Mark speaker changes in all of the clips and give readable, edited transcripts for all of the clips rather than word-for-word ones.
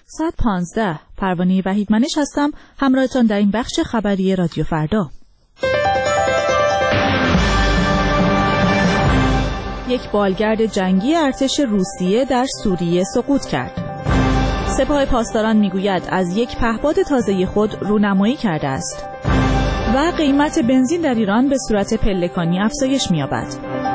Speaker 1: ساعت 15 پروانه وحیدمنش هستم، همراهتان در این بخش خبری رادیو فردا. یک بالگرد جنگی ارتش روسیه در سوریه سقوط کرد. سپاه پاسداران میگوید از یک پهپاد تازه خود رونمایی کرده است. و قیمت بنزین در ایران به صورت پلکانی افزایش می‌یابد.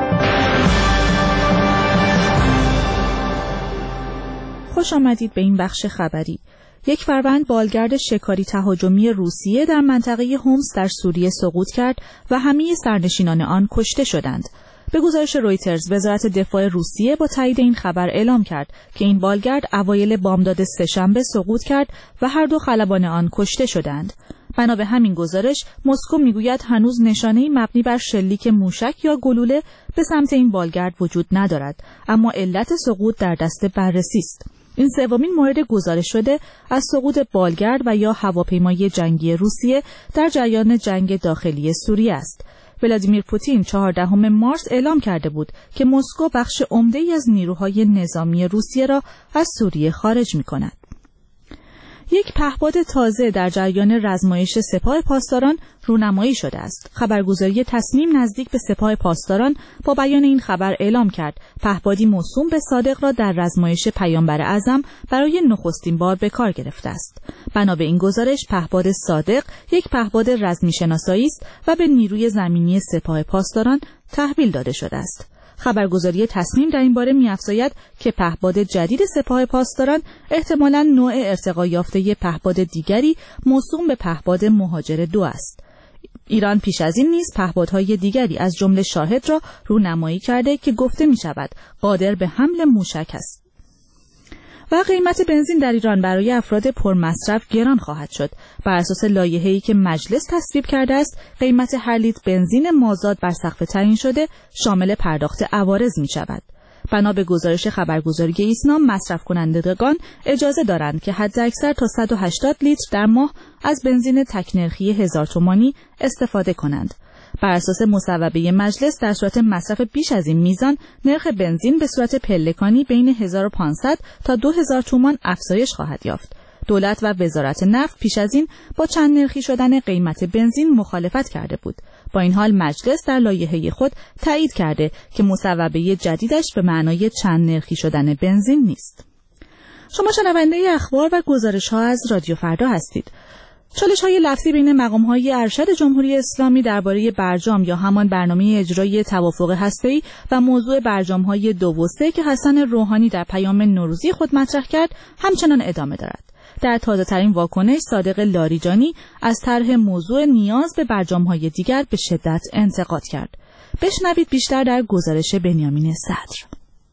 Speaker 1: خوش آمدید به این بخش خبری. 1 فروند بالگرد شکاری تهاجمی روسیه در منطقه هومس در سوریه سقوط کرد و همه سرنشینان آن کشته شدند. به گزارش رویترز، وزارت دفاع روسیه با تایید این خبر اعلام کرد که این بالگرد اوایل بامداد سه‌شنبه سقوط کرد و هر دو خلبان آن کشته شدند. بنا به همین گزارش، مسکو میگوید هنوز نشانه‌ای مبنی بر شلیک موشک یا گلوله به سمت این بالگرد وجود ندارد، اما علت سقوط در دست بررسی است. این سومین مورد گزارش شده از سقوط بالگرد و یا هواپیمای جنگی روسیه در جریان جنگ داخلی سوریه است. ولادیمیر پوتین 14 مارس اعلام کرده بود که مسکو بخش عمده‌ای از نیروهای نظامی روسیه را از سوریه خارج می‌کند. یک پهپاد تازه در جریان رزمایش سپاه پاسداران رونمایی شده است. خبرگزاری تصنیم نزدیک به سپاه پاسداران با بیان این خبر اعلام کرد پهپادی موسوم به صادق را در رزمایش پیامبر اعظم برای نخستین بار به کار گرفته است. بنا به این گزارش، پهپاد صادق یک پهپاد رزمی شناسایی است و به نیروی زمینی سپاه پاسداران تحویل داده شده است. خبرگزاری تصنیم در این باره می‌افزاید که پهپاد جدید سپاه پاسداران احتمالاً نوع ارتقا یافته پهپاد دیگری موسوم به پهپاد مهاجر 2 است. ایران پیش از این نیز پهپادهای دیگری از جمله شاهد را رونمایی کرده که گفته می‌شود قادر به حمل موشک است. و قیمت بنزین در ایران برای افراد پرمصرف گران خواهد شد. بر اساس لایحه‌ای که مجلس تصویب کرده است، قیمت هر لیتر بنزین مازاد بر سقف تعیین شده شامل پرداخت عوارض می‌شود. بنا به گزارش خبرگزاری ایسنا، مصرف کنندگان اجازه دارند که حداکثر تا 180 لیتر در ماه از بنزین تک‌نرخی 1000 تومانی استفاده کنند. بر اساس مصوبه مجلس، در صورت مصرف بیش از این میزان، نرخ بنزین به صورت پلکانی بین 1500 تا 2000 تومان افزایش خواهد یافت. دولت و وزارت نفت پیش از این با چند نرخی شدن قیمت بنزین مخالفت کرده بود. با این حال مجلس در لایحه خود تایید کرده که مصوبه جدیدش به معنای چند نرخی شدن بنزین نیست. شما شنونده اخبار و گزارش‌ها از رادیو فردا هستید. چالش‌های لفظی بین مقام‌های ارشد جمهوری اسلامی درباره برجام یا همان برنامه اجرایی توافق هسته‌ای و موضوع برجام‌های 2 و 3 که حسن روحانی در پیام نوروزی خود مطرح کرد همچنان ادامه دارد. در تازه‌ترین واکنش، صادق لاریجانی از طرح موضوع نیاز به برجام‌های دیگر به شدت انتقاد کرد. بشنوید بیشتر در گزارش بنیامین صدر.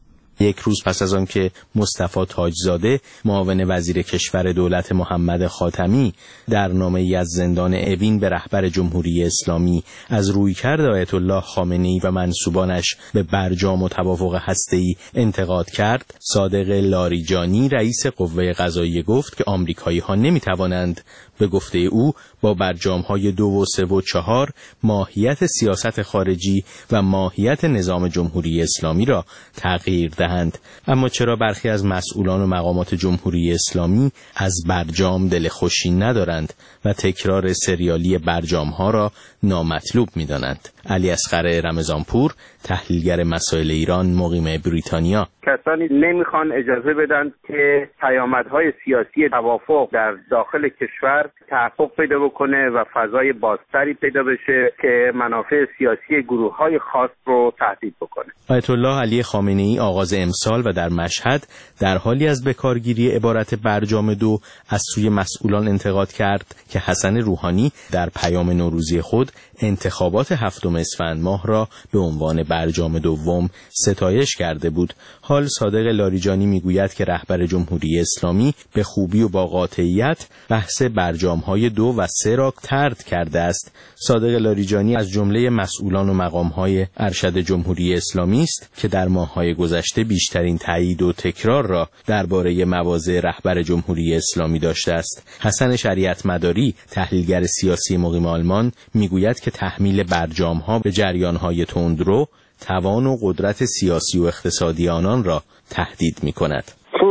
Speaker 2: یک روز پس از آن که مصطفی تاجزاده، معاون وزیر کشور دولت محمد خاتمی، در نامه‌ای از زندان اوین به رهبر جمهوری اسلامی از رویکرد آیت الله خامنه‌ای و منسوبانش به برجام و توافق هسته‌ای انتقاد کرد، صادق لاریجانی رئیس قوه قضاییه گفت که آمریکایی‌ها نمی‌توانند به گفته او با برجام‌های 2 و 3 و 4 ماهیت سیاست خارجی و ماهیت نظام جمهوری اسلامی را تغییر دهند. اما چرا برخی از مسئولان و مقامات جمهوری اسلامی از برجام دلخوشی ندارند و تکرار سریالی برجام‌ها را نامطلوب می‌دانند؟ علی اصغر رمضانپور، تحلیلگر مسائل ایران، مقیم بریتانیا:
Speaker 3: کسانی نمیخوان اجازه بدن که پیامدهای سیاسی توافق در داخل کشور تحقق پیدا بکنه و فضای بازتری پیدا بشه که منافع سیاسی گروه‌های خاص رو تهدید بکنه.
Speaker 2: آیت الله علی خامنه‌ای آغاز امسال و در مشهد در حالی از بکارگیری عبارت برجام 2 از سوی مسئولان انتقاد کرد که حسن روحانی در پیام نوروزی خود انتخابات 7 اسفند ماه را به عنوان برجام دوم ستایش کرده بود. حال صادق لاریجانی میگوید که رهبر جمهوری اسلامی به خوبی و با قاطعیت بحث برجام‌های 2 و 3 را طرد کرده است. صادق لاریجانی از جمله مسئولان و مقام‌های ارشد جمهوری اسلامی است که در ماه‌های گذشته بیشترین تایید و تکرار را درباره مواضع رهبر جمهوری اسلامی داشته است. حسن شریعت مداری، تحلیلگر سیاسی مقیم آلمان، میگوید که تحمیل برجام‌ها به جریان‌های تندرو توان و قدرت سیاسی و اقتصادی آنان را تهدید می‌کند.
Speaker 4: چون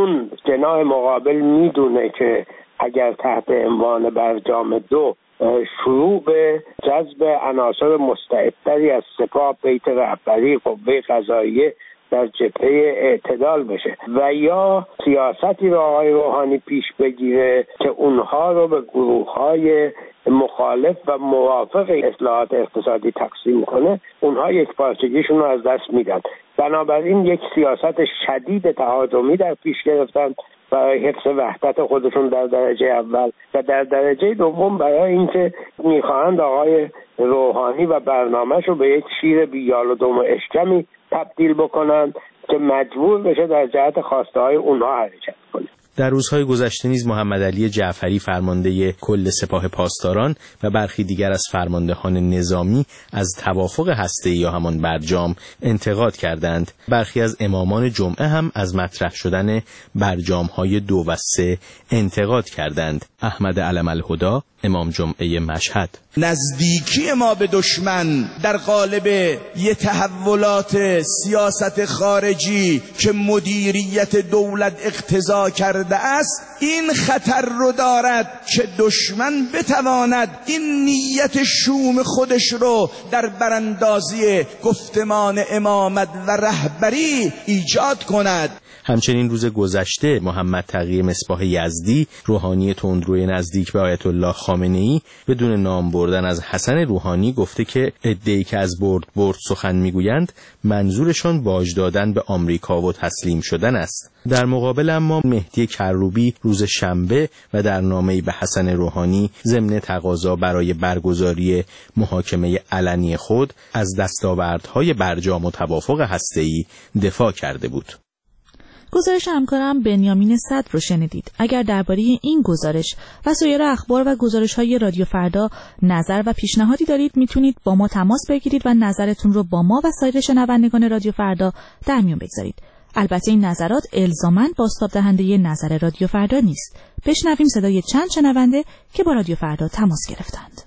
Speaker 4: جناح مقابل میدونه که اگر تحت عنوان برجام 2 شروع به جذب عناصر مستعدتری از سپاه بیت رهبری قوه قضاییه در جبهه اعتدال بشه و یا سیاستی رو آقای روحانی پیش بگیره که اونها رو به گروه‌های مخالف و موافق اصلاحات اقتصادی تقسیم کنه، اونها یک پارچگیشون رو از دست میدن. بنابراین یک سیاست شدید تهاجمی در پیش گرفتن برای حفظ وحدت خودشون در درجه اول و در درجه دوم برای اینکه میخواهند آقای روحانی و برنامه‌ش رو به یک شیر بیال و دم و اشکمی تبدیل بکنن که مجبور بشه در جهت خواسته های اونها حرکت کنه.
Speaker 2: در روزهای گذشته نیز محمد علی جعفری فرمانده کل سپاه پاسداران و برخی دیگر از فرماندهان نظامی از توافق هسته‌ای یا همان برجام انتقاد کردند. برخی از امامان جمعه هم از مطرح شدن برجام‌های 2 و 3 انتقاد کردند. احمد علم الهدی، امام جمعه مشهد:
Speaker 5: نزدیکی ما به دشمن در قالب یه تحولات سیاست خارجی که مدیریت دولت اقتضا کرده است، این خطر رو دارد که دشمن بتواند این نیت شوم خودش رو در براندازی گفتمان امامت و رهبری ایجاد کند.
Speaker 2: همچنین روز گذشته محمد تقی مصباح یزدی، روحانی تندروی نزدیک به آیت الله خامنه‌ای، بدون نام بردن از حسن روحانی گفته که عده‌ای که از برد سخن میگویند منظورشان باج دادن به آمریکا و تسلیم شدن است. در مقابل اما مهدی کروبی روز شنبه و در نامه‌ای به حسن روحانی ضمن تقاضا برای برگزاری محاکمه علنی خود از دستاوردهای برجام و توافق هسته‌ای دفاع کرده بود.
Speaker 1: گزارش همکارم بنیامین صدر رو شنیدید. اگر درباره این گزارش و سایر اخبار و گزارش‌های رادیو فردا نظر و پیشنهادی دارید، میتونید با ما تماس بگیرید و نظرتون رو با ما و سایر شنوندگان رادیو فردا در میون بگذارید. البته این نظرات الزاماً بازتاب دهنده نظر رادیو فردا نیست. بشنویم صدای چند شنونده که با رادیو فردا تماس گرفتند.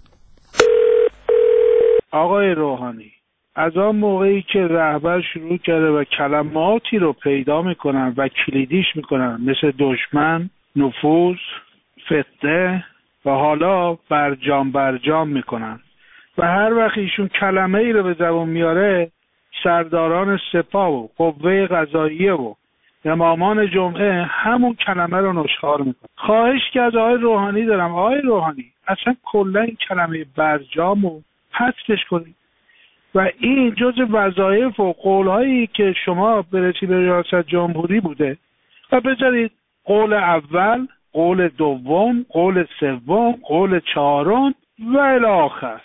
Speaker 6: آقای روحانی، از آن موقعی که رهبر شروع کرده و کلماتی رو پیدا میکنن و کلیدیش میکنن مثل دشمن، نفوذ، فتنه و حالا برجام میکنن و هر وقت ایشون کلمه ای رو به زبان میاره، سرداران سپاه و قوه قضاییه و امامان جمعه همون کلمه رو نشخوار میکنن. خواهش که از آقای روحانی دارم، آقای روحانی اصلا کلا این کلمه برجام رو حذفش کنید و این جز وظایف و قولهایی که شما برسی به ریاست جمهوری بوده و بذارید قول اول، قول دوم، قول سوم، قول چهارم و الی آخر.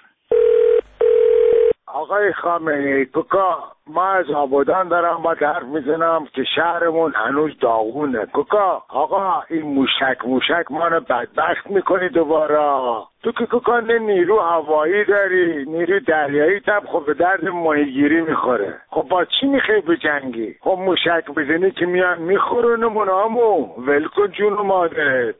Speaker 7: آقای خامنه‌ای، کوکا، ما از آبادان دارم با حرف میزنم که شهرمون هنوز داغونه. کوکا، آقا این موشک ما رو بدبخت میکنی دوباره. تو که کوکا نه نیرو هوایی داری، نیرو دریایی تب خب به درد ماهیگیری میخوره. خب با چی میخوای بجنگی؟ خب موشک بزنی که میان میخورونمون همو ولکن جون مادرت.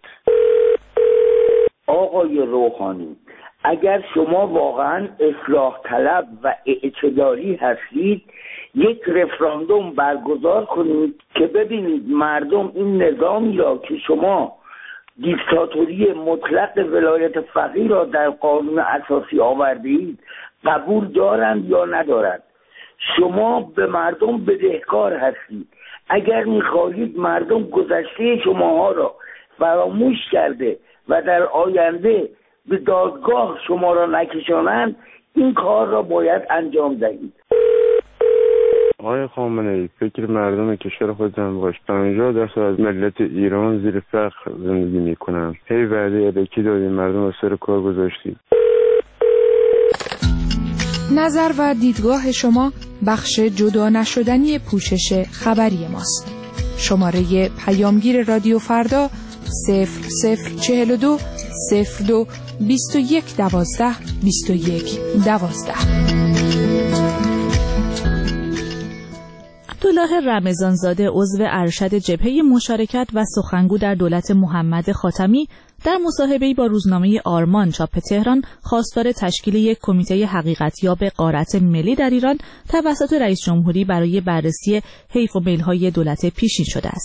Speaker 8: آقای روحانی، اگر شما واقعا اصلاح طلب و اعتدالی هستید، یک رفراندوم برگزار کنید که ببینید مردم این نظامی را که شما دیکتاتوری مطلق ولایت فقیه را در قانون اساسی آوردید قبول دارند یا ندارند. شما به مردم بدهکار هستید. اگر میخواهید مردم گذشته شماها را فراموش کرده و در آینده به دادگاه شما را نکشانند، این کار را باید انجام دهید.
Speaker 9: آقای خامنه‌ای، فکر مردم کشور خودتان باش. 50% از ملت ایران زیر فقر زندگی میکنن. هی وعده الکی دادید، مردم را سر کار گذاشتید.
Speaker 10: نظر و دیدگاه شما بخش جدا نشدنی پوشش خبری ماست. شماره پیامگیر رادیو فردا 0042 02 21 12 21 12.
Speaker 1: عبدالله رمضانزاده، عضو ارشد جبهه مشارکت و سخنگو در دولت محمد خاتمی، در مصاحبه‌ای با روزنامه آرمان چاپ تهران خواستار تشکیل یک کمیته حقیقتیاب غارت ملی در ایران توسط رئیس جمهوری برای بررسی حیف و میل‌های دولت پیشین شده است.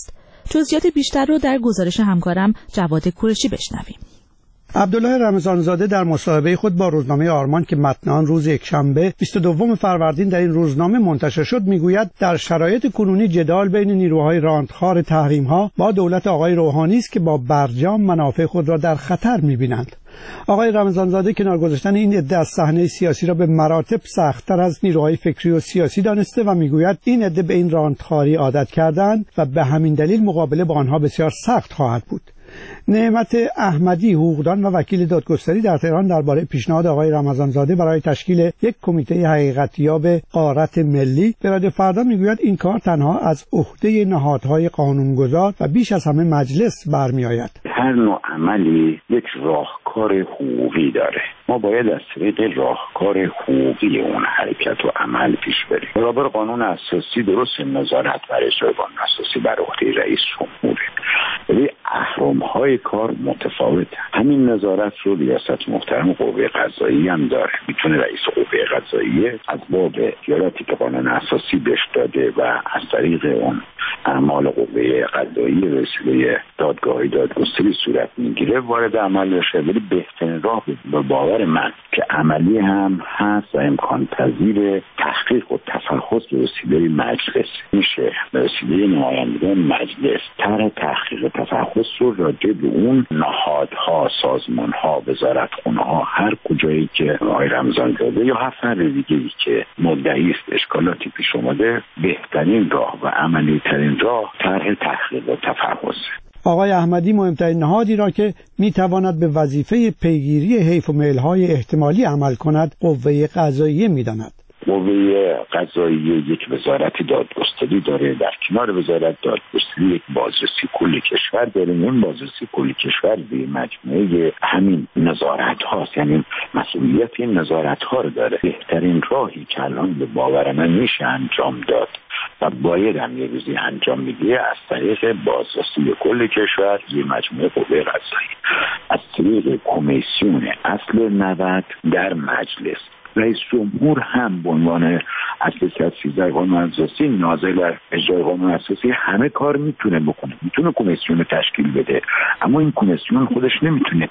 Speaker 1: جزئیات بیشتر رو در گزارش همکارم جواد کوروشی بشنویم.
Speaker 11: عبدالله رمضانزاده در مصاحبه خود با روزنامه آرمان که متن آن روز یکشنبه 22 فروردین در این روزنامه منتشر شد میگوید در شرایط کنونی جدال بین نیروهای راندخوار تحریم‌ها با دولت آقای روحانی است که با برجام منافع خود را در خطر می‌بینند. آقای رمضانزاده کنار گذاشتن این عده از صحنه سیاسی را به مراتب سخت‌تر از نیروهای فکری و سیاسی دانسته و میگوید این عده به این راندخواری عادت کردند و به همین دلیل مقابله با آنها بسیار سخت خواهد بود. نعمت احمدی حقوقدان و وکیل دادگستری در تهران درباره پیشنهاد آقای رمضانزاده برای تشکیل یک کمیته حقیقتیاب غارت ملی به رادیو فردا میگوید این کار تنها از عهده نهادهای قانونگذار و بیش از همه مجلس برمیآید.
Speaker 12: هر نوع عملی یک راهکار حقوقی داره. ما باید از طریق راهکار حقوقی اون حرکت و عمل پیش بریم. برابر قانون اساسی درست نظارت بر اجرای قانون اساسی بر عهده رئیس جمهوره، ولی اهرم‌های کار متفاوته. همین نظارت رو ریاست محترم قوه قضاییه هم داره. میتونه رئیس قوه قضاییه از باب اختیاراتی که قانون اساسی بهش داده و از طریق اون اعمال قوه قضاییه به وسیله دادگاهی دادگستری صورت میگیره وارد عمل بشه. ولی بهترین راه به باور من که عملی هم هست و امکان پذیر تحقیق و تفحص به وسیله مجلس میشه. به وسیله نمایندگان مجلس طرح تحقیق و تفحص رو راجع به اون نهادها، سازمانها، وزارتخونه‌ها، هر کجایی که آقای رمضانزاده یا هر فرد دیگه‌ای که مدعی است اشکالاتی پیش اومده، بهترین راه و عملی ترین راه طرح تحقیق و تفحص.
Speaker 11: آقای احمدی مهمترین نهادی را که میتواند به وظیفه پیگیری حیف و میل‌های احتمالی عمل کند قوه قضاییه میداند.
Speaker 12: قوه قضاییه یک وزارت دادگستری داره، در کنار وزارت دادگستری یک بازرسی کل کشور داره. این بازرسی کل کشور به مجموعه همین نظارت هاست، یعنی مسئولیت این نظارت ها رو داره. بهترین راهی که الان به باور من میشه انجام داد و باید هم یه روزی انجام میگیره از طریق بازرسی کل کشور یه مجموعه قوه قضاییه، از طریق کمیسیون اصل 90 در مجلس. رئیس جمهور هم به عنوان اصل 13 قانون اساسی ناظر بر اجرای قانون اساسی همه کار میتونه بکنه، میتونه کمیسیون تشکیل بده، اما این کمیسیون خودش نمیتونه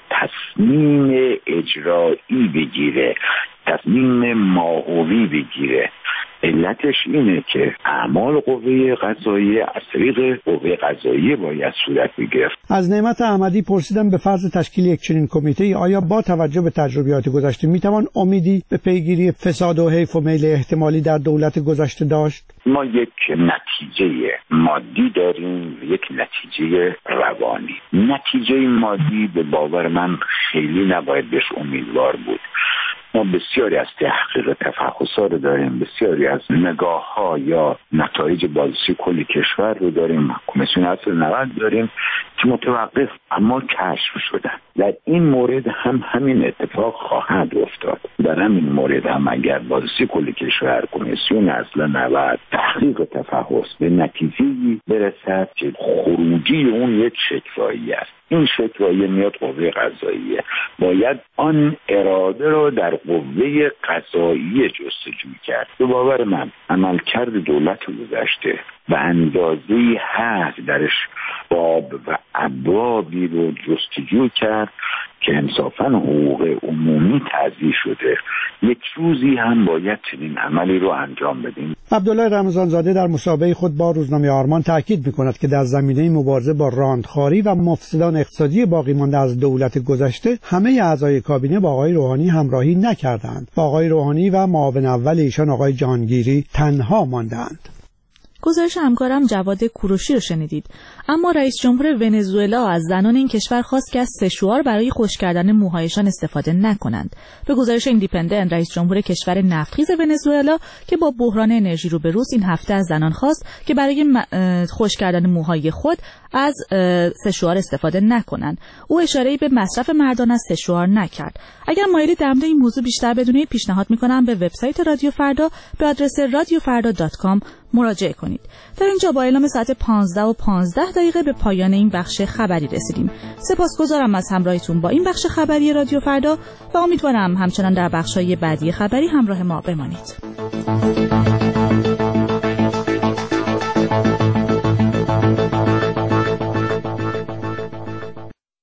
Speaker 12: تصمیم اجرایی بگیره، تصمیم ماهوی بگیره. علتش اینه که اعمال قوه قضاییه از طریق قوه قضاییه باید صورت بگیرد.
Speaker 11: از نعمت احمدی پرسیدم به فرض تشکیل یک چنین کمیته آیا با توجه به تجربیات گذشته میتوان امیدی به پیگیری فساد و حیف و میل احتمالی در دولت گذشته داشت؟
Speaker 12: ما یک نتیجه مادی داریم، یک نتیجه روانی. نتیجه مادی به باور من خیلی نباید بهش امیدوار بود. ما بسیاری از تحقیق تفحص‌ها رو داریم، بسیاری از نگاه‌ها یا نتایج بازرسی کل کشور رو داریم، کمیسیون اصل 90 داریم که متوقف اما کشف شدن. در این مورد هم همین اتفاق خواهد افتاد. در همین مورد هم اگر بازرسی کل کشور، کمیسیون اصل 90 تحقیق و تفحص به نتیجه‌ای برسد که خروجی اون یک شکوایی است، این شکوایی میاد قوه قضاییه، باید آن اراده رو در قوه قضاییه جستجو کرد. به باور من عملکرد دولت گذشته و اندازه‌ای هست درش باب و ابوابی رو جستجو کرد که انصافاً حقوق عمومی تضییع شده. یک روزی هم باید چنین عملی رو انجام بدیم.
Speaker 11: عبدالله رمضانزاده در مصاحبه خود با روزنامه آرمان تاکید می‌کند که در زمینه مبارزه با راندخواری و مفسدان اقتصادی باقی مانده از دولت گذشته همه اعضای کابینه با آقای روحانی همراهی نکردند و آقای روحانی و معاون اول ایشان آقای جهانگیری تنها ماندند.
Speaker 1: گزارش همکارم جواد کوروشی رو شنیدید. اما رئیس جمهور ونزوئلا از زنان این کشور خواست که از سشوار برای خشک کردن موهایشان استفاده نکنند. به گزارش ایندیپندنت، رئیس جمهور کشور نفتخیز ونزوئلا که با بحران انرژی روبروست این هفته از زنان خواست که برای خشک کردن موهای خود از سشوار استفاده نکنند. او اشاره‌ای به مصرف مردان از سشوار نکرد. اگر مایلید در مورد این موضوع بیشتر بدونید، پیشنهاد می‌کنم به وبسایت رادیو فردا به آدرس radiofarda.com مراجعه کنید. در اینجا با اعلام ساعت 15:15 به پایان این بخش خبری رسیدیم. سپاسگزارم از همراهیتون با این بخش خبری رادیو فردا و امیدوارم همچنان در بخش‌های بعدی خبری همراه ما بمانید.